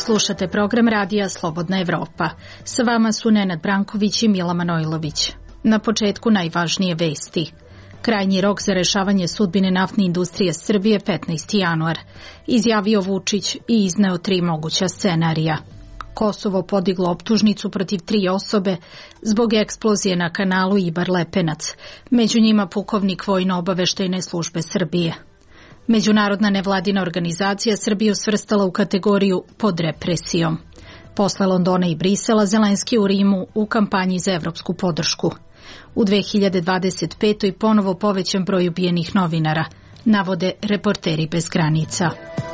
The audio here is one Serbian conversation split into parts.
Slušate program radija Slobodna Evropa. Sa vama su Nenad Branković i Mila Manojlović. Na početku najvažnije vesti. Krajnji rok za rešavanje sudbine naftne industrije Srbije 15. januar. Izjavio Vučić i izneo 3 moguća scenarija. Kosovo podiglo optužnicu protiv 3 osobe zbog eksplozije na kanalu Ibar-Lepenac. Među njima pukovnik Vojno-obaveštajne službe Srbije. Međunarodna nevladina organizacija Srbiju svrstala u kategoriju pod represijom. Posle Londona i Brisela, Zelenski u Rimu u kampanji za evropsku podršku. U 2025. ponovo povećan broj ubijenih novinara, navode Reporteri bez granica.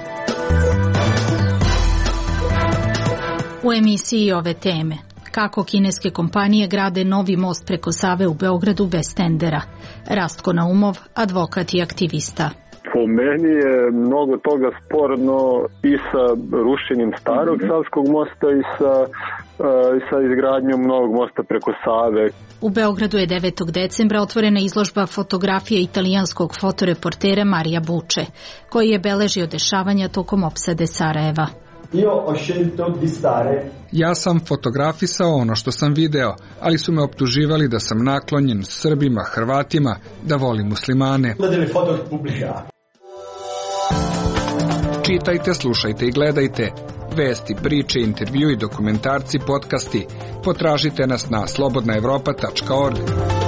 U emisiji ove teme. Kako kineske kompanije grade novi most preko Save u Beogradu bez tendera. Rastko Naumov, advokat i aktivista. Po meni je mnogo toga sporno i sa rušenjem starog Savskog mosta i sa izgradnjom novog mosta preko Save. U Beogradu je 9. decembra otvorena izložba fotografije italijanskog fotoreportera Marija Buče, koji je beležio dešavanja tokom opsade Sarajeva. Ja sam fotografisao ono što sam video, ali su me optuživali da sam naklonjen Srbima, Hrvatima, da volim muslimane. Čitajte, slušajte i gledajte. Vesti, priče, intervju i dokumentarci, podcasti. Potražite nas na slobodnaevropa.org.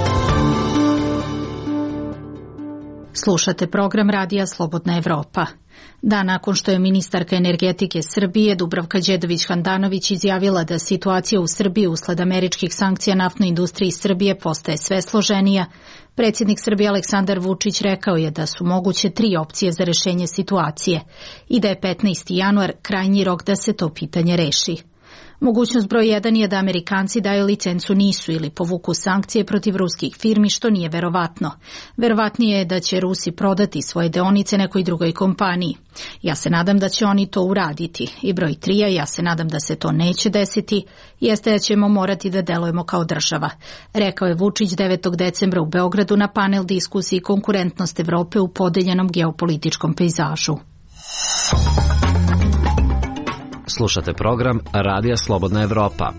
Slušate program radija Slobodna Evropa. Dan nakon što je ministarka energetike Srbije Dubravka Đedović-Handanović izjavila da situacija u Srbiji usled američkih sankcija naftnoj industriji Srbije postaje sve složenija, predsjednik Srbije Aleksandar Vučić rekao je da su moguće 3 opcije za rešenje situacije i da je 15. januar krajnji rok da se to pitanje reši. Mogućnost broj 1 je da Amerikanci daju licencu NIS-u ili povuku sankcije protiv ruskih firmi, što nije verovatno. Verovatnije je da će Rusi prodati svoje deonice nekoj drugoj kompaniji. Ja se nadam da će oni to uraditi. I broj 3, ja se nadam da se to neće desiti, jeste da ćemo morati da delujemo kao država. Rekao je Vučić 9. decembra u Beogradu na panel diskusiji Konkurentnost Evrope u podeljenom geopolitičkom pejzažu. Slušate program Radija Slobodna Evropa.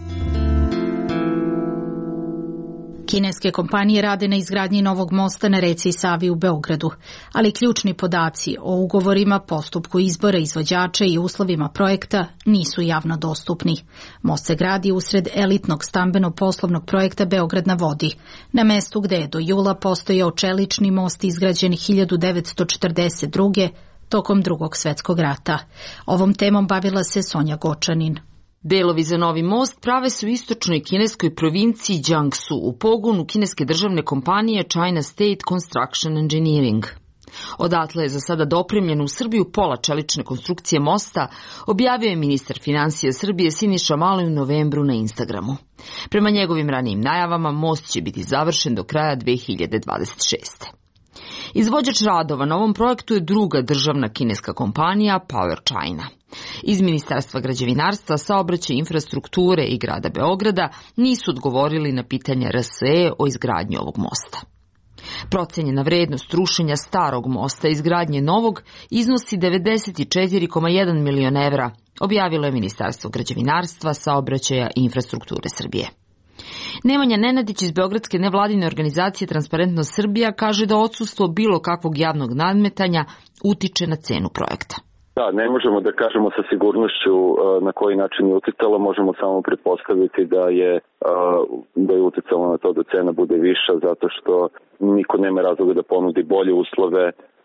Kineske kompanije rade na izgradnji novog mosta na reci Savi u Beogradu, ali ključni podaci o ugovorima, postupku izbora izvođača i uslovima projekta nisu javno dostupni. Most se gradi usred elitnog stambeno-poslovnog projekta Beograd na vodi, na mestu gde je do jula postojao čelični most izgrađen 1942. tokom Drugog svjetskog rata. Ovom temom bavila se Sonja Gočanin. Delovi za novi most prave se u istočnoj kineskoj provinciji Jiangsu u pogonu kineske državne kompanije China State Construction Engineering. Odatle je za sada dopremljeno u Srbiju pola čelične konstrukcije mosta, objavio je ministar finansija Srbije Siniša Mali u novembru na Instagramu. Prema njegovim ranijim najavama, most će biti završen do kraja 2026. Izvođač radova na ovom projektu je druga državna kineska kompanija Power China. Iz Ministarstva građevinarstva, saobraćaja, infrastrukture i grada Beograda nisu odgovorili na pitanja RSE o izgradnji ovog mosta. Procenjena vrednost rušenja starog mosta i izgradnje novog iznosi 94,1 milion evra, objavilo je Ministarstvo građevinarstva, saobraćaja i infrastrukture Srbije. Nemanja Nenadić iz beogradske nevladine organizacije Transparentnost Srbija kaže da odsustvo bilo kakvog javnog nadmetanja utiče na cenu projekta. Da, ne možemo da kažemo sa sigurnošću na koji način je uticalo, možemo samo pretpostaviti da je uticalo na to da cena bude viša zato što niko nema razloga da ponudi bolje uslove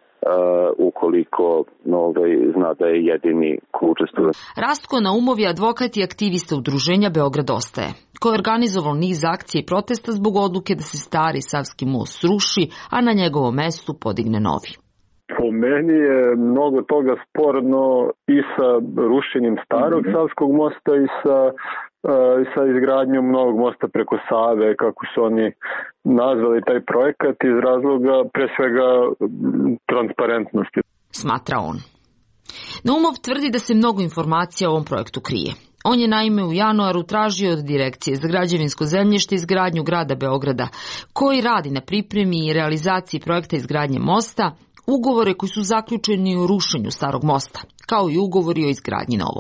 ukoliko zna da je jedini ko učestvuje. Rastko Naumov je advokat i aktivista udruženja Beograd ostaje, koji je organizovao niz akcija i protesta zbog odluke da se stari Savski most sruši, a na njegovom mestu podigne novi. Po meni je mnogo toga sporno i sa rušenjem starog Savskog mosta i sa izgradnjom novog mosta preko Save, kako su oni nazvali taj projekat, iz razloga pre svega transparentnosti. Smatra on. Naumov tvrdi da se mnogo informacija o ovom projektu krije. On je naime u januaru tražio od Direkcije za građevinsko zemljište izgradnju grada Beograda, koji radi na pripremi i realizaciji projekta izgradnje mosta, ugovore koji su zaključeni o rušenju starog mosta, kao i ugovori o izgradnji novog.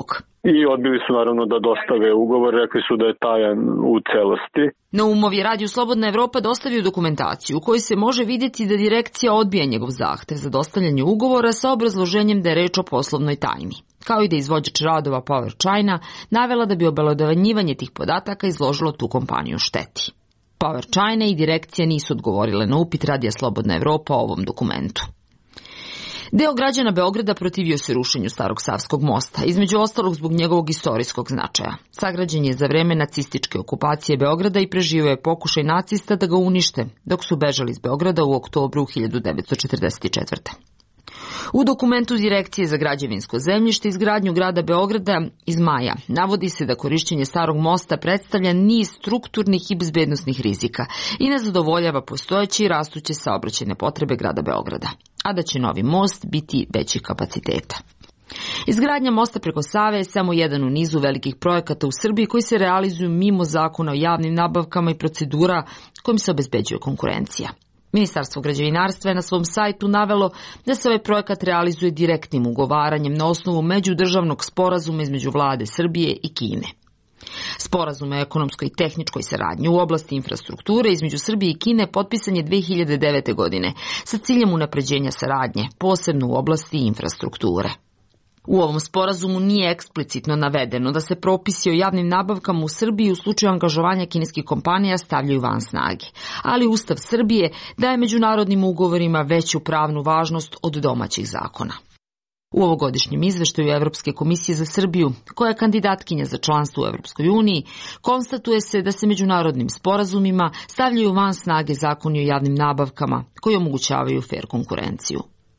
i odbili su naravno da dostave ugovor, rekli su da je tajan u celosti. Naumov je Radio Slobodna Evropa dostavio dokumentaciju u kojoj se može vidjeti da direkcija odbija njegov zahtev za dostavljanje ugovora sa obrazloženjem da je reč o poslovnoj tajni, kao i da izvođač radova Power China navela da bi obelodanjivanje tih podataka izložilo tu kompaniju šteti. Power China i direkcija nisu odgovorile na upit Radija Slobodna Evropa o ovom dokumentu. Deo građana Beograda protivio se rušenju Starog Savskog mosta, između ostalog zbog njegovog istorijskog značaja. Sagrađen je za vreme nacističke okupacije Beograda i preživio je pokušaj nacista da ga unište, dok su bežali iz Beograda u oktobru 1944. U dokumentu Direkcije za građevinsko zemljište i izgradnju grada Beograda iz maja navodi se da korišćenje Starog mosta predstavlja niz strukturnih i bezbednosnih rizika i ne zadovoljava postojeće i rastuće saobraćajne potrebe grada Beograda, a da će novi most biti većih kapaciteta. Izgradnja mosta preko Save je samo jedan u nizu velikih projekata u Srbiji koji se realizuju mimo zakona o javnim nabavkama i procedura kojim se obezbeđuje konkurencija. Ministarstvo građevinarstva je na svom sajtu navelo da se ovaj projekat realizuje direktnim ugovaranjem na osnovu međudržavnog sporazuma između vlade Srbije i Kine. Sporazum o ekonomskoj i tehničkoj saradnji u oblasti infrastrukture između Srbije i Kine potpisan je 2009. godine sa ciljem unapređenja saradnje, posebno u oblasti infrastrukture. U ovom sporazumu nije eksplicitno navedeno da se propisi o javnim nabavkama u Srbiji u slučaju angažovanja kineskih kompanija stavljaju van snage, ali Ustav Srbije daje međunarodnim ugovorima veću pravnu važnost od domaćih zakona. U ovogodišnjem izveštaju Evropske komisije za Srbiju, koja je kandidatkinja za članstvo u Evropskoj uniji, konstatuje se da se međunarodnim sporazumima stavljaju van snage zakoni o javnim nabavkama koji omogućavaju fer konkurenciju.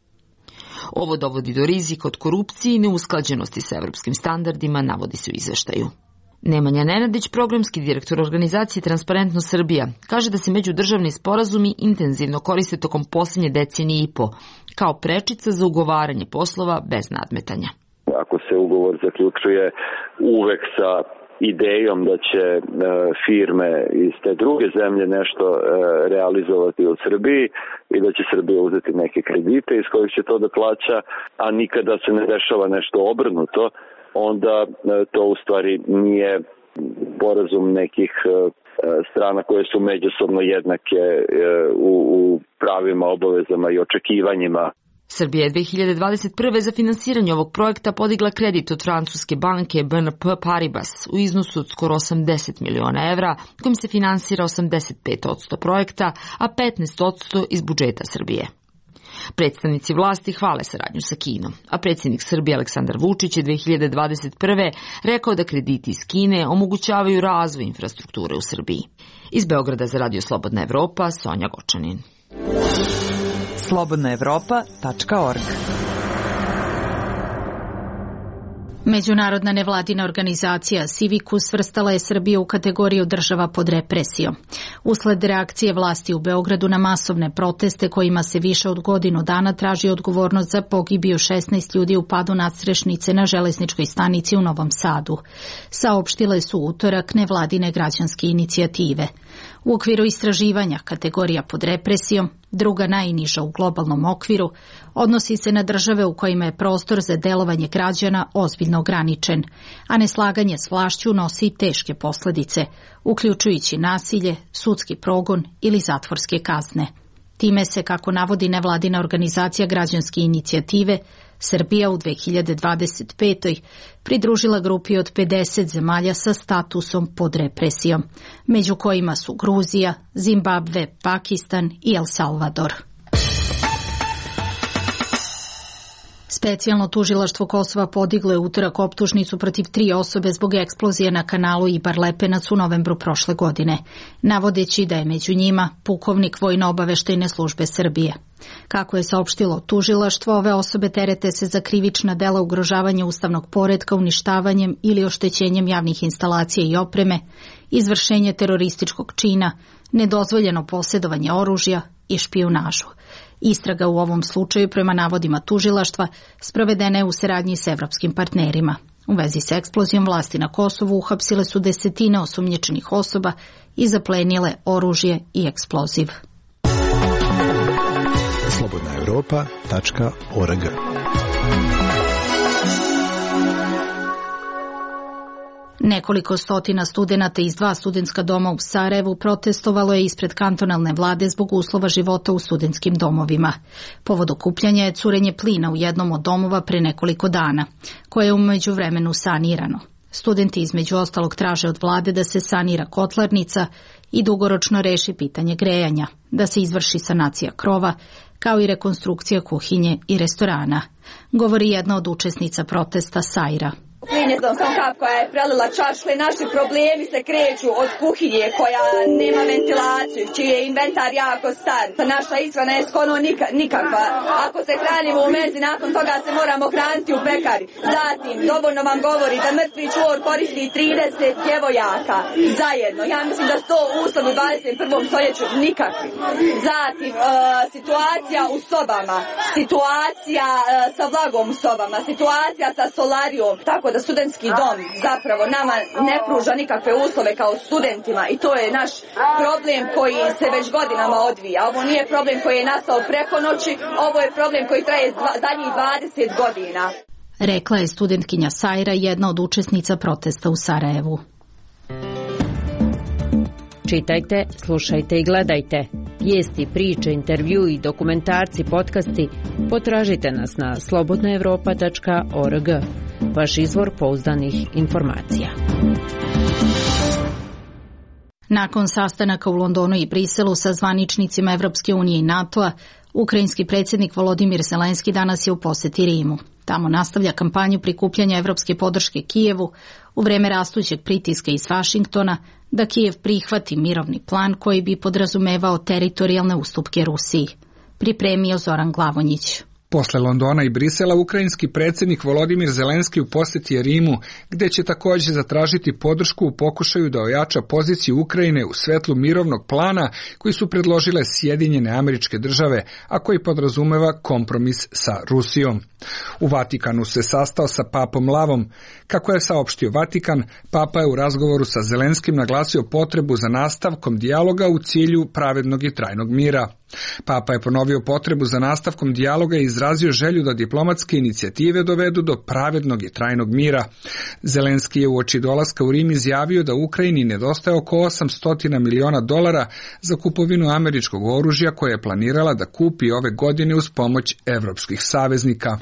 Ovo dovodi do rizika od korupcije i neusklađenosti sa evropskim standardima, navodi se u izveštaju. Nemanja Nenadić, programski direktor organizacije Transparentno Srbija, kaže da se međudržavni sporazumi intenzivno koriste tokom posljednje decenije i po, kao prečica za ugovaranje poslova bez nadmetanja. Ako se ugovor zaključuje uvek sa idejom da će firme iz te druge zemlje nešto realizovati u Srbiji i da će Srbija uzeti neke kredite iz kojih će to da plaća, a nikada se ne dešava nešto obrnuto, onda to u stvari nije sporazum nekih strana koje su međusobno jednake u pravima, obavezama i očekivanjima. Srbija je 2021. za finansiranje ovog projekta podigla kredit od francuske banke BNP Paribas u iznosu od skoro 80 miliona evra, kojim se finansira 85% projekta, a 15% iz budžeta Srbije. Predstavnici vlasti hvale saradnju sa Kinom, a predsjednik Srbije Aleksandar Vučić je 2021. rekao da krediti iz Kine omogućavaju razvoj infrastrukture u Srbiji. Iz Beograda za Radio Slobodna Evropa, Sonja Gočanin. slobodnaevropa.org. Međunarodna nevladina organizacija Civicus svrstala je Srbiju u kategoriju država pod represijom. Usled reakcije vlasti u Beogradu na masovne proteste kojima se više od godinu dana traži odgovornost za pogibiju 16 ljudi u padu nadstrešnice na železničkoj stanici u Novom Sadu, saopštile su utorak nevladine građanske inicijative. U okviru istraživanja kategorija pod represijom, druga najniža u globalnom okviru, odnosi se na države u kojima je prostor za delovanje građana ozbiljno ograničen, a neslaganje s vlašću nosi teške posljedice, uključujući nasilje, sudski progon ili zatvorske kazne. Time se, kako navodi nevladina organizacija građanske inicijative, Srbija u 2025. pridružila grupi od 50 zemalja sa statusom pod represijom, među kojima su Gruzija, Zimbabve, Pakistan i El Salvador. Specijalno tužilaštvo Kosova podiglo je utorak optužnicu protiv 3 osobe zbog eksplozije na kanalu Ibar-Lepenac u novembru prošle godine, navodeći da je među njima pukovnik Vojno-obaveštajne službe Srbije. Kako je saopštilo tužilaštvo, ove osobe terete se za krivična dela ugrožavanja ustavnog poretka uništavanjem ili oštećenjem javnih instalacija i opreme, izvršenje terorističkog čina, nedozvoljeno posjedovanje oružja i špijunažu. Istraga u ovom slučaju, prema navodima tužilaštva, sprovedena je u saradnji s evropskim partnerima. U vezi s eksplozijom vlasti na Kosovu uhapsile su desetine osumnjičenih osoba i zaplenile oružje i eksploziv. slobodnaevropa.org. Nekoliko stotina studenata iz 2 studentska doma u Sarajevu protestovalo je ispred kantonalne vlade zbog uslova života u studentskim domovima. Povod okupljanja je curenje plina u jednom od domova pre nekoliko dana, koje je u međuvremenu sanirano. Studenti između ostalog traže od vlade da se sanira kotlarnica i dugoročno reši pitanje grejanja, da se izvrši sanacija krova, kao i rekonstrukcija kuhinje i restorana, govori jedna od učesnica protesta Sajra. Plin je samo kap koja je prelila čašu i naši problemi se kreću od kuhinje koja nema ventilaciju, čiji je inventar jako star. Naša ishrana je skoro nikakva. Ako se hranimo u menzi, nakon toga se moramo hraniti u pekari. Zatim, dovoljno vam govori da mrtvi čvor koristi 30 djevojaka zajedno. Ja mislim da su to uslovi u 21. stoljeću nikakvi. Zatim, situacija u sobama, situacija sa vlagom u sobama, situacija sa solarijom, tako da studentski dom zapravo nama ne pruža nikakve uslove kao studentima i to je naš problem koji se već godinama odvija. Ovo nije problem koji je nastao preko noći, ovo je problem koji traje zadnjih 20 godina. Rekla je studentkinja Sajra, jedna od učesnica protesta u Sarajevu. Čitajte, slušajte i gledajte. Vijesti, priče, intervju i dokumentarci, podcasti potražite nas na slobodnaevropa.org. Vaš izvor pouzdanih informacija. Nakon sastanaka u Londonu i Briselu sa zvaničnicima Evropske unije i NATO-a, ukrajinski predsjednik Volodimir Zelenski danas je u posjeti Rimu. Tamo nastavlja kampanju prikupljanja evropske podrške Kijevu u vreme rastućeg pritiska iz Vašingtona da Kijev prihvati mirovni plan koji bi podrazumevao teritorijalne ustupke Rusiji. Pripremio Zoran Glavonjić. Posle Londona i Brisela, ukrajinski predsjednik Volodimir Zelenski u posjeti je Rimu, gde će također zatražiti podršku u pokušaju da ojača poziciju Ukrajine u svetlu mirovnog plana koji su predložile Sjedinjene Američke Države, a koji podrazumeva kompromis sa Rusijom. U Vatikanu se sastao sa papom Lavom. Kako je saopštio Vatikan, papa je u razgovoru sa Zelenskim naglasio potrebu za nastavkom dijaloga u cilju pravednog i trajnog mira. Papa je ponovio potrebu za nastavkom dijaloga i izrazio želju da diplomatske inicijative dovedu do pravednog i trajnog mira. Zelenski je uoči dolaska u Rim izjavio da Ukrajini nedostaje oko $800 miliona za kupovinu američkog oružja koje je planirala da kupi ove godine uz pomoć evropskih saveznika.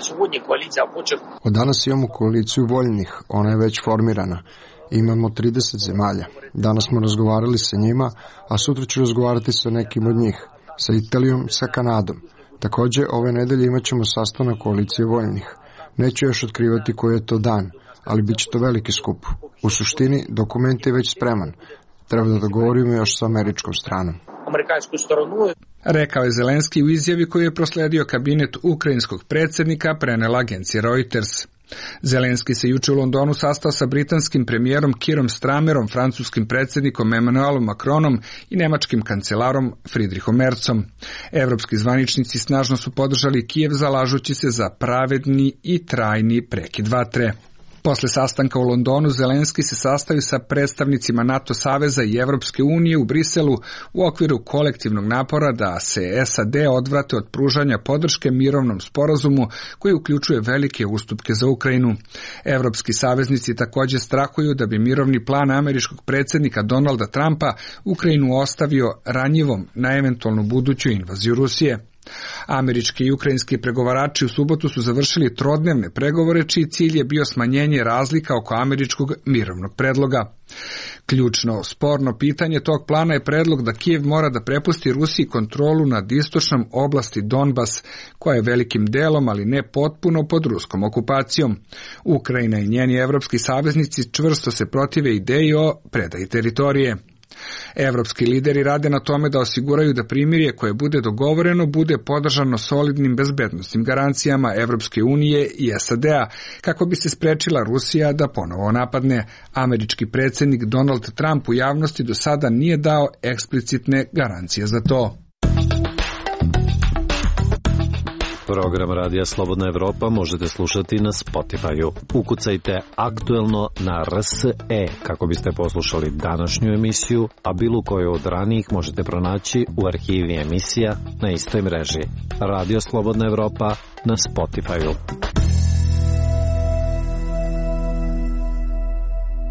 Od danas imamo koaliciju voljnih, ona je već formirana. Imamo 30 zemalja. Danas smo razgovarali sa njima, a sutra ću razgovarati sa nekim od njih, sa Italijom, sa Kanadom. Također, ove nedelje imat ćemo sastanak koalicije voljnih. Neću još otkrivati koji je to dan, ali bit će to veliki skup. U suštini, dokument je već spreman. Treba da dogovorimo još sa američkom stranom. Rekao je Zelenski u izjavi koju je prosledio kabinet ukrajinskog predsjednika, prenela agencija Reuters. Zelenski se juče u Londonu sastao sa britanskim premijerom Kierom Starmerom, francuskim predsjednikom Emmanuelom Macronom i nemačkim kancelarom Friedrichom Merzom. Evropski zvaničnici snažno su podržali Kijev zalažući se za pravedni i trajni prekid vatre. Posle sastanka u Londonu, Zelenski se sastavi sa predstavnicima NATO saveza i Evropske unije u Briselu u okviru kolektivnog napora da se SAD odvrate od pružanja podrške mirovnom sporazumu koji uključuje velike ustupke za Ukrajinu. Evropski saveznici također strahuju da bi mirovni plan američkog predsjednika Donalda Trumpa Ukrajinu ostavio ranjivom na eventualnu buduću invaziju Rusije. Američki i ukrajinski pregovarači u subotu su završili trodnevne pregovore čiji cilj je bio smanjenje razlika oko američkog mirovnog predloga. Ključno sporno pitanje tog plana je predlog da Kijev mora da prepusti Rusiji kontrolu nad istočnom oblasti Donbas, koja je velikim delom, ali ne potpuno, pod ruskom okupacijom. Ukrajina i njeni evropski saveznici čvrsto se protive ideji o predaji teritorije. Evropski lideri rade na tome da osiguraju da primirje koje bude dogovoreno bude podržano solidnim bezbednosnim garancijama Evropske unije i SAD-a kako bi se sprečila Rusija da ponovo napadne. Američki predsjednik Donald Trump u javnosti do sada nije dao eksplicitne garancije za to. Program Radija Slobodna Evropa možete slušati na Spotify-u. Ukucajte aktuelno na RSE kako biste poslušali današnju emisiju, a bilo koju od ranijih možete pronaći u arhivi emisija na istoj mreži. Radio Slobodna Evropa na Spotify-u.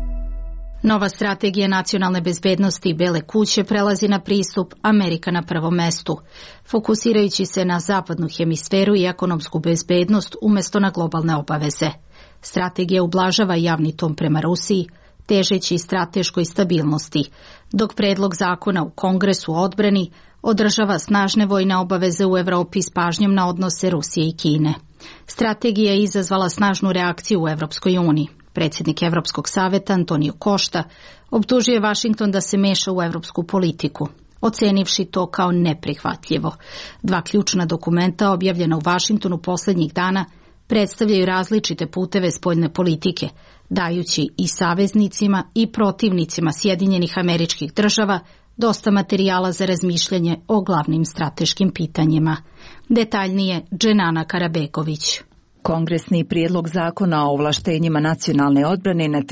Nova strategija nacionalne bezbednosti Bele kuće prelazi na pristup Amerika na prvom mestu, fokusirajući se na zapadnu hemisferu i ekonomsku bezbednost umjesto na globalne obaveze. Strategija ublažava javni ton prema Rusiji, težeći strateškoj stabilnosti, dok predlog zakona u Kongresu o odbrani održava snažne vojne obaveze u Evropi s pažnjom na odnose Rusije i Kine. Strategija je izazvala snažnu reakciju u Evropskoj uniji. Predsjednik Evropskog saveta Antonio Costa optužuje Vašington da se meša u evropsku politiku, ocenivši to kao neprihvatljivo. 2 ključna dokumenta objavljena u Vašingtonu posljednjih dana predstavljaju različite puteve spoljne politike, dajući i saveznicima i protivnicima Sjedinjenih Američkih Država dosta materijala za razmišljanje o glavnim strateškim pitanjima. Detaljnije Dženana Karabegović. Kongresni prijedlog zakona o ovlaštenjima nacionalne odbrane na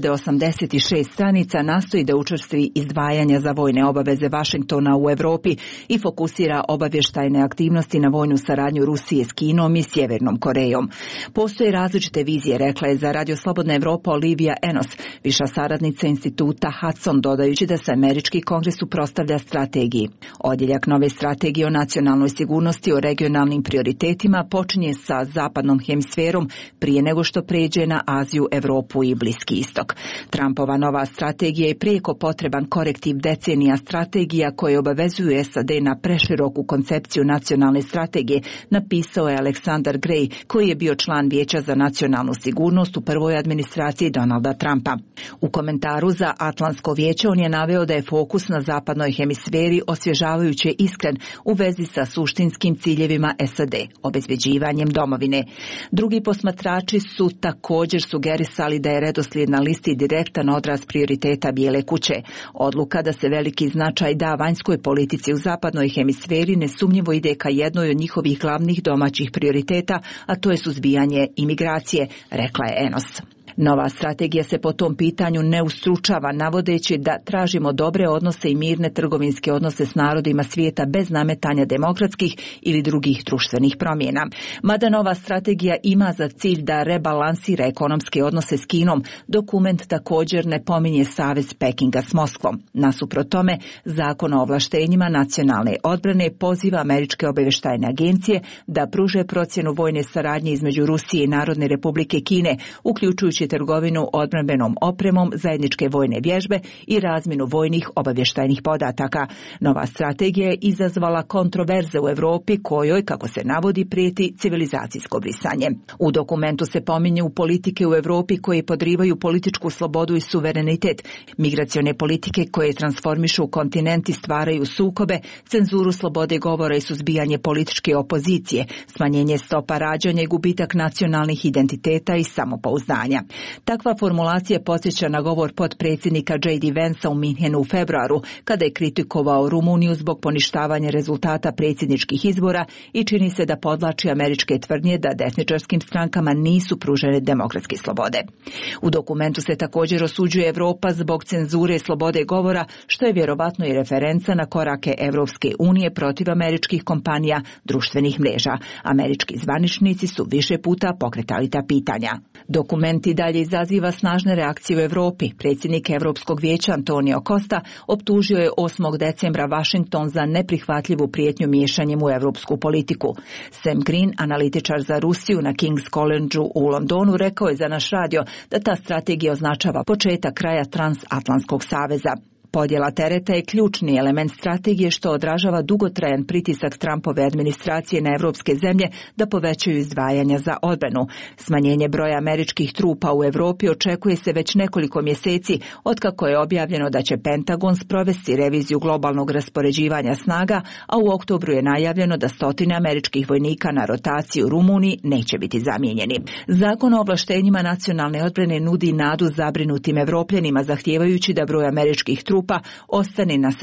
3086 stranica nastoji da učvrsti izdvajanja za vojne obaveze Vašingtona u Evropi i fokusira obavještajne aktivnosti na vojnu saradnju Rusije s Kinom i Sjevernom Korejom. Postoje različite vizije, rekla je za Radio Slobodna Evropa Olivia Enos, viša saradnica instituta Hudson, dodajući da se američki kongres suprotstavlja strategiji. Odjeljak nove strategije o nacionalnoj sigurnosti o regionalnim prioritetima počinje sa zapadnom hemisferom prije nego što pređe na Aziju, Evropu i Bliski istok. Trumpova nova strategija je prijeko potreban korektiv decenija strategija koje obavezuju SAD na preširoku koncepciju nacionalne strategije, napisao je Aleksandar Gray, koji je bio član Vijeća za nacionalnu sigurnost u prvoj administraciji Donalda Trumpa. U komentaru za Atlantsko vijeće on je naveo da je fokus na zapadnoj hemisferi osvježavajuće iskren u vezi sa suštinskim ciljevima SAD, obezbeđivanjem domovine. Drugi posmatrači su također sugerisali da je redoslijed na listi direktan odraz prioriteta Bijele kuće. Odluka da se veliki značaj da vanjskoj politici u zapadnoj hemisferi nesumnjivo ide ka jednoj od njihovih glavnih domaćih prioriteta, a to je suzbijanje imigracije, rekla je Enos. Nova strategija se po tom pitanju ne ustručava, navodeći da tražimo dobre odnose i mirne trgovinske odnose s narodima svijeta bez nametanja demokratskih ili drugih društvenih promjena. Mada nova strategija ima za cilj da rebalansira ekonomske odnose s Kinom, dokument također ne pominje savez Pekinga s Moskvom. Nasuprot tome, Zakon o ovlaštenjima nacionalne odbrane poziva američke obavještajne agencije da pruže procjenu vojne saradnje između Rusije i Narodne Republike Kine, uključujući trgovinu odbrambenom opremom, zajedničke vojne vježbe i razmjenu vojnih obavještajnih podataka. Nova strategija je izazvala kontroverze u Europi kojoj, kako se navodi, prijeti civilizacijsko brisanje. U dokumentu se pominju politike u Europi koje podrivaju političku slobodu i suverenitet, migracione politike koje transformišu kontinent i stvaraju sukobe, cenzuru slobode govora i suzbijanje političke opozicije, smanjenje stopa rađanja i gubitak nacionalnih identiteta i samopouzdanja. Takva formulacija podsjeća na govor potpredsjednika J.D. Vansa u Minhenu u februaru, kada je kritikovao Rumuniju zbog poništavanja rezultata predsjedničkih izbora i čini se da podvlači američke tvrdnje da desničarskim strankama nisu pružene demokratske slobode. U dokumentu se također osuđuje Evropa zbog cenzure slobode govora, što je vjerovatno i referenca na korake Evropske unije protiv američkih kompanija društvenih mreža. Američki zvaničnici su više puta pokretali ta pitanja. Dokumenti dalje izaziva snažne reakcije u Europi. Predsjednik Europskog vijeća Antonio Costa optužio je 8. decembra Washington za neprihvatljivu prijetnju miješanjem u europsku politiku. Sam Green, analitičar za Rusiju na King's College u Londonu, rekao je za naš radio da ta strategija označava početak kraja transatlantskog saveza. Podjela tereta je ključni element strategije što odražava dugotrajan pritisak Trumpove administracije na evropske zemlje da povećaju izdvajanja za odbranu. Smanjenje broja američkih trupa u Europi očekuje se već nekoliko mjeseci otkako je objavljeno da će Pentagon sprovesti reviziju globalnog raspoređivanja snaga, a u oktobru je najavljeno da 100 američkih vojnika na rotaciji u Rumuniji neće biti zamijenjeni. Zakon o ovlaštenjima nacionalne odbrane nudi nadu zabrinutim Evropljanima, zahtijevajući da broj američkih trupa ostane na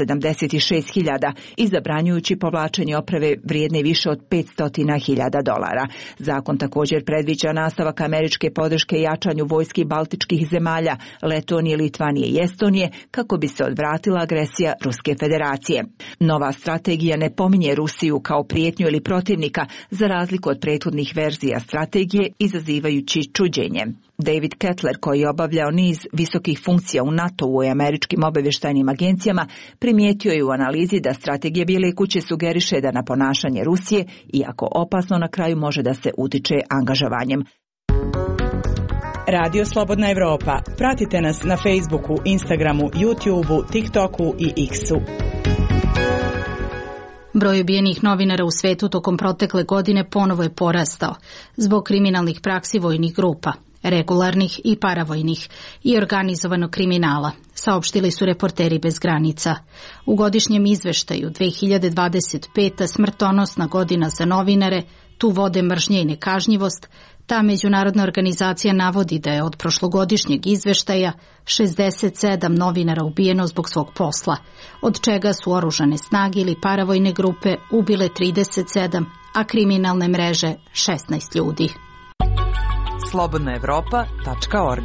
76.000 i zabranjujući povlačenje opreme vrijedne više od $500.000. Zakon također predviđa nastavak američke podrške jačanju vojski baltičkih zemalja, Letonije, Litvanije i Estonije, kako bi se odvratila agresija Ruske federacije. Nova strategija ne pominje Rusiju kao prijetnju ili protivnika, za razliku od prethodnih verzija strategije, izazivajući čuđenje. David Kettler, koji je obavljao niz visokih funkcija u NATO-u i američkim obavještajnim agencijama, primijetio je u analizi da strategija Bijele kuće sugeriše da na ponašanje Rusije, iako opasno, na kraju može da se utiče angažovanjem. Radio Slobodna Evropa. Pratite nas na Facebooku, Instagramu, YouTubeu, TikToku i X-u. Broj ubijenih novinara u svetu tokom protekle godine ponovo je porastao zbog kriminalnih praksi vojnih grupa, regularnih i paravojnih i organizovanog kriminala, saopštili su Reporteri bez granica. U godišnjem izveštaju 2025. smrtonosna godina za novinare, tu vode mržnje i nekažnjivost, ta međunarodna organizacija navodi da je od prošlogodišnjeg izveštaja 67 novinara ubijeno zbog svog posla, od čega su oružane snage ili paravojne grupe ubile 37, a kriminalne mreže 16 ljudi. slobodnaevropa.org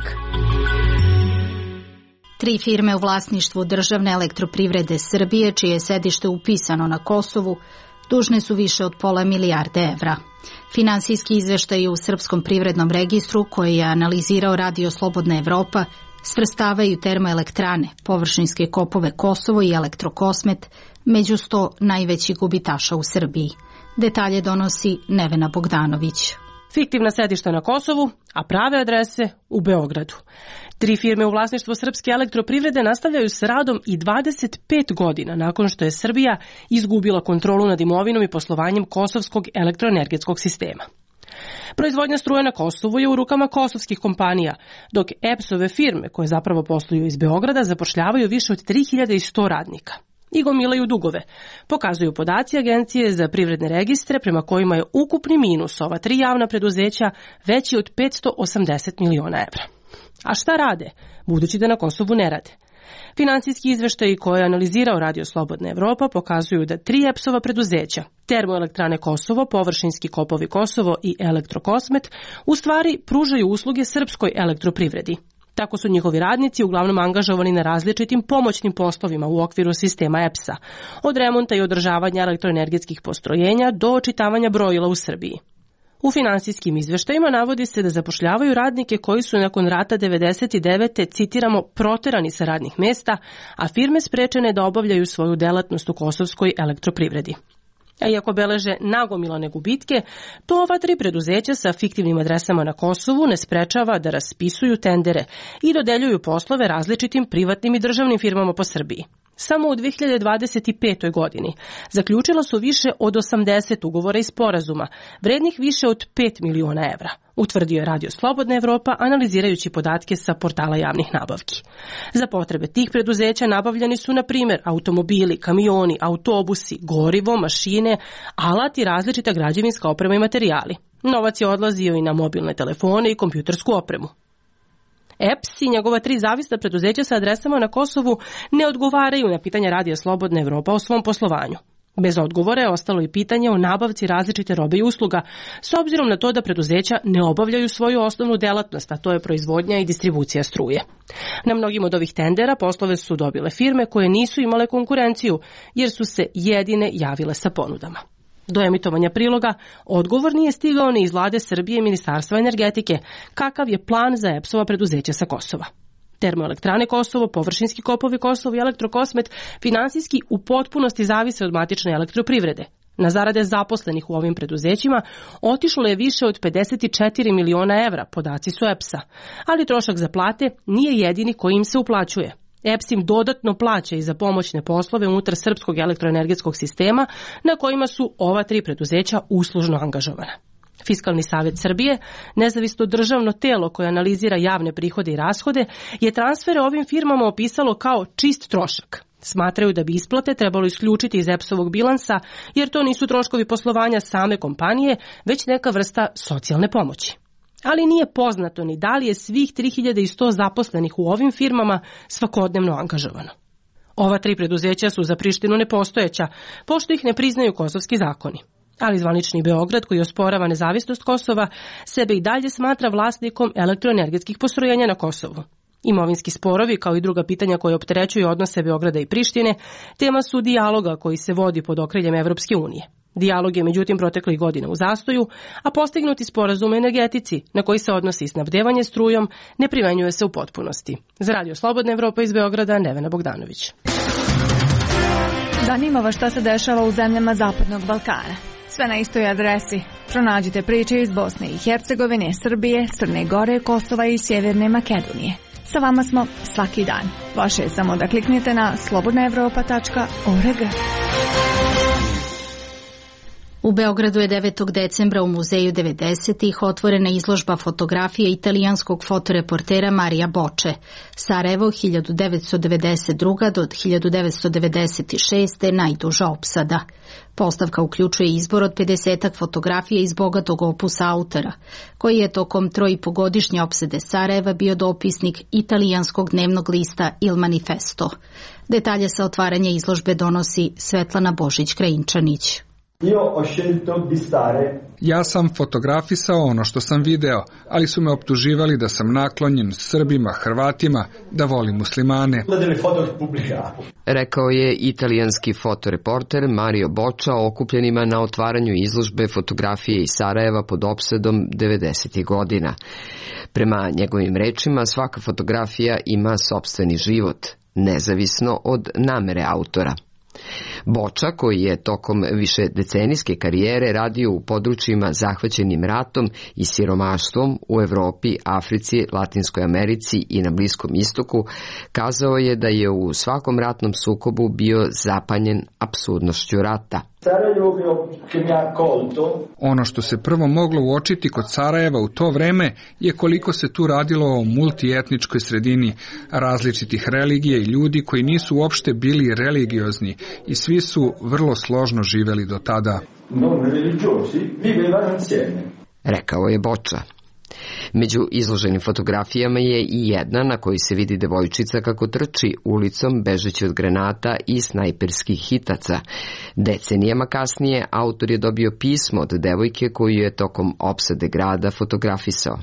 3 firme u vlasništvu Državne elektroprivrede Srbije, čije je sedište upisano na Kosovu, dužne su više od $500 milijarde evra. Finansijski izveštaji u Srpskom privrednom registru, koji je analizirao Radio Slobodna Evropa, svrstavaju termoelektrane, površinske kopove Kosovo i Elektrokosmet među 100 najvećih gubitaša u Srbiji. Detalje donosi Nevena Bogdanović. Fiktivna sedišta na Kosovu, a prave adrese u Beogradu. 3 firme u vlasništvu Srpske elektroprivrede nastavljaju s radom i 25 godina nakon što je Srbija izgubila kontrolu nad imovinom i poslovanjem kosovskog elektroenergetskog sistema. Proizvodnja struje na Kosovu je u rukama kosovskih kompanija, dok EPS-ove firme, koje zapravo posluju iz Beograda, zapošljavaju više od 3100 radnika i gomilaju dugove, pokazuju podaci Agencije za privredne registre, prema kojima je ukupni minus ova 3 javna preduzeća veći od 580 miliona evra. A šta rade, budući da na Kosovu ne rade? Finansijski izveštaji koje je analizirao Radio Slobodna Evropa pokazuju da 3 EPS-ova preduzeća, Termoelektrane Kosovo, Površinski kopovi Kosovo i Elektrokosmet, u stvari pružaju usluge srpskoj elektroprivredi. Tako su njihovi radnici uglavnom angažovani na različitim pomoćnim poslovima u okviru sistema EPS-a, od remonta i održavanja elektroenergetskih postrojenja do očitavanja brojila u Srbiji. U finansijskim izveštajima navodi se da zapošljavaju radnike koji su nakon rata 99. citiramo, proterani sa radnih mesta, a firme sprečene da obavljaju svoju delatnost u kosovskoj elektroprivredi. A iako beleže nagomilane gubitke, to ova 3 preduzeća sa fiktivnim adresama na Kosovu ne sprečava da raspisuju tendere i dodeljuju poslove različitim privatnim i državnim firmama po Srbiji. Samo u 2025. godini zaključila su više od 80 ugovora i sporazuma, vrednih više od 5 miliona evra, utvrdio je Radio Slobodna Evropa analizirajući podatke sa portala javnih nabavki. Za potrebe tih preduzeća nabavljeni su, na primjer, automobili, kamioni, autobusi, gorivo, mašine, alat i različita građevinska oprema i materijali. Novac je odlazio i na mobilne telefone i kompjutersku opremu. EPS i njegova 3 zavisna preduzeća sa adresama na Kosovu ne odgovaraju na pitanja Radija Slobodna Evropa o svom poslovanju. Bez odgovora je ostalo i pitanje o nabavci različite robe i usluga, s obzirom na to da preduzeća ne obavljaju svoju osnovnu delatnost, a to je proizvodnja i distribucija struje. Na mnogim od ovih tendera poslove su dobile firme koje nisu imale konkurenciju, jer su se jedine javile sa ponudama. Do emitovanja priloga odgovor nije stigao ni iz Vlade Srbije i Ministarstva energetike, kakav je plan za EPS-ova preduzeća sa Kosova. Termoelektrane Kosovo, Površinski kopovi Kosovo i Elektrokosmet finansijski u potpunosti zavise od matične elektroprivrede. Na zarade zaposlenih u ovim preduzećima otišlo je više od 54 miliona evra, podaci su EPS-a, ali trošak za plate nije jedini koji im se uplaćuje. EPS im dodatno plaća i za pomoćne poslove unutar srpskog elektroenergetskog sistema na kojima su ova 3 preduzeća uslužno angažovana. Fiskalni savjet Srbije, nezavisno državno telo koje analizira javne prihode i rashode, je transfere ovim firmama opisalo kao čist trošak. Smatraju da bi isplate trebalo isključiti iz EPS-ovog bilansa, jer to nisu troškovi poslovanja same kompanije, već neka vrsta socijalne pomoći. Ali nije poznato ni da li je svih 3100 zaposlenih u ovim firmama svakodnevno angažovano. Ova 3 preduzeća su za Prištinu nepostojeća, pošto ih ne priznaju kosovski zakoni. Ali zvanični Beograd, koji osporava nezavisnost Kosova, sebe i dalje smatra vlasnikom elektroenergetskih postrojenja na Kosovu. Imovinski sporovi, kao i druga pitanja koje opterećuju odnose Beograda i Prištine, tema su dijaloga koji se vodi pod okriljem Evropske unije. Dijalog je međutim proteklih godina u zastoju, a postignuti sporazum o energetici, na koji se odnosi snabdevanje strujom, ne primenjuje se u potpunosti. Za Radio Slobodna Evropa iz Beograda, Nevena Bogdanović. Zanima vas šta se dešava u zemljama Zapadnog Balkana. Sve na istoj adresi. Pronađite priče iz Bosne i Hercegovine, Srbije, Crne Gore, Kosova i Sjeverne Makedonije. Sa vama smo svaki dan. Vaše je samo da kliknete na slobodnaevropa.org. U Beogradu je 9. decembra u Muzeju 90-ih otvorena izložba fotografije italijanskog fotoreportera Marija Boče. Sarajevo 1992. do 1996. najduža opsada. Postavka uključuje izbor od 50 fotografija iz bogatog opusa autora, koji je tokom 3,5-godišnje opsede Sarajeva bio dopisnik italijanskog dnevnog lista Il Manifesto. Detalje sa otvaranja izložbe donosi Svetlana Božić-Krajinčanić. Ja sam fotografisao ono što sam video, ali su me optuživali da sam naklonjen Srbima, Hrvatima, da volim muslimane. Rekao je italijanski fotoreporter Mario Boča okupljenima na otvaranju izložbe fotografije iz Sarajeva pod opsedom 90. godina. Prema njegovim rečima, svaka fotografija ima sopstveni život, nezavisno od namere autora. Boča, koji je tokom višedecenijske karijere radio u područjima zahvaćenim ratom i siromaštvom u Evropi, Africi, Latinskoj Americi i na Bliskom istoku, kazao je da je u svakom ratnom sukobu bio zapanjen apsurdnošću rata. Ono što se prvo moglo uočiti kod Sarajeva u to vreme je koliko se tu radilo o multietničkoj sredini, različitih religija i ljudi koji nisu uopšte bili religiozni i svi su vrlo složno živeli do tada. Rekao je Boča. Među izloženim fotografijama je i jedna na kojoj se vidi devojčica kako trči ulicom bežeći od granata i snajperskih hitaca. Decenijama kasnije autor je dobio pismo od devojke koju je tokom opsade grada fotografisao.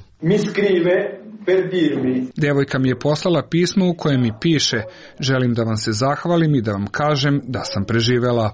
Devojka mi je poslala pismo u kojem mi piše: želim da vam se zahvalim i da vam kažem da sam preživela.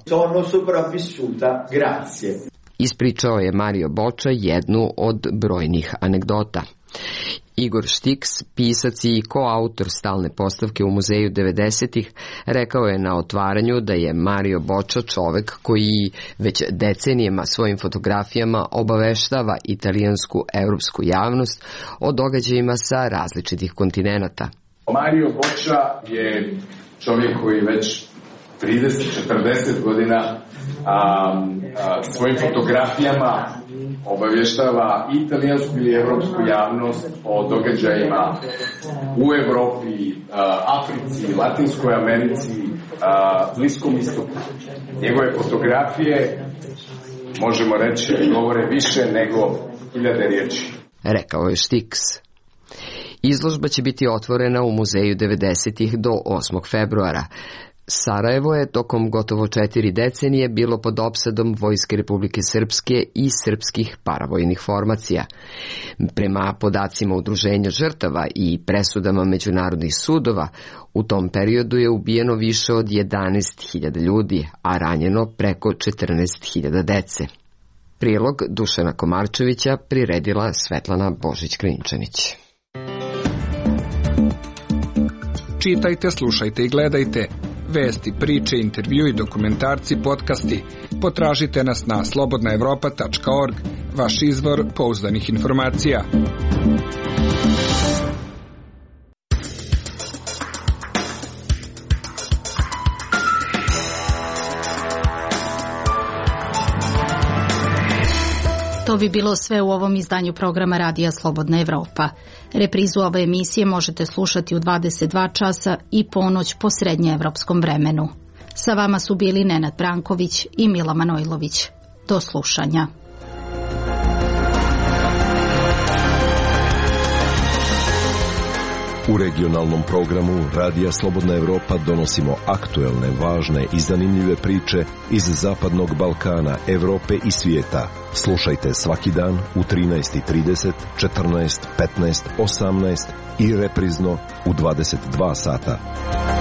Ispričao je Mario Boča jednu od brojnih anegdota. Igor Štiks, pisac i koautor stalne postavke u Muzeju 90-ih, rekao je na otvaranju da je Mario Boča čovek koji već decenijama svojim fotografijama obaveštava italijansku europsku javnost o događajima sa različitih kontinenata. Mario Boča je čovjek koji već 30-40 godina svojim fotografijama obavještava italijansku ili evropsku javnost o događajima u Evropi, Africi, Latinskoj Americi, Bliskom istoku. Njegove fotografije, možemo reći, govore više nego 1000 riječi. Rekao je Štiks. Izložba će biti otvorena u Muzeju 90-ih do 8. februara. Sarajevo je tokom gotovo 4 decenije bilo pod opsadom Vojske Republike Srpske i srpskih paravojnih formacija. Prema podacima Udruženja žrtava i presudama međunarodnih sudova, u tom periodu je ubijeno više od 11.000 ljudi, a ranjeno preko 14.000 dece. Prilog Dušana Komarčevića priredila Svetlana Božić-Krajinčanić. Čitajte, slušajte i gledajte. Vesti, priče, intervju i dokumentarci, podcasti. Potražite nas na slobodnaevropa.org, vaš izvor pouzdanih informacija. To bi bilo sve u ovom izdanju programa Radija Slobodna Evropa. Reprizu ove emisije možete slušati u 22 časa i ponoć po srednjeevropskom vremenu. Sa vama su bili Nenad Branković i Mila Manojlović. Do slušanja. U regionalnom programu Radija Slobodna Evropa donosimo aktuelne, važne i zanimljive priče iz Zapadnog Balkana, Evrope i svijeta. Slušajte svaki dan u 13:30, 14, 15, 18 i reprizno u 22 sata.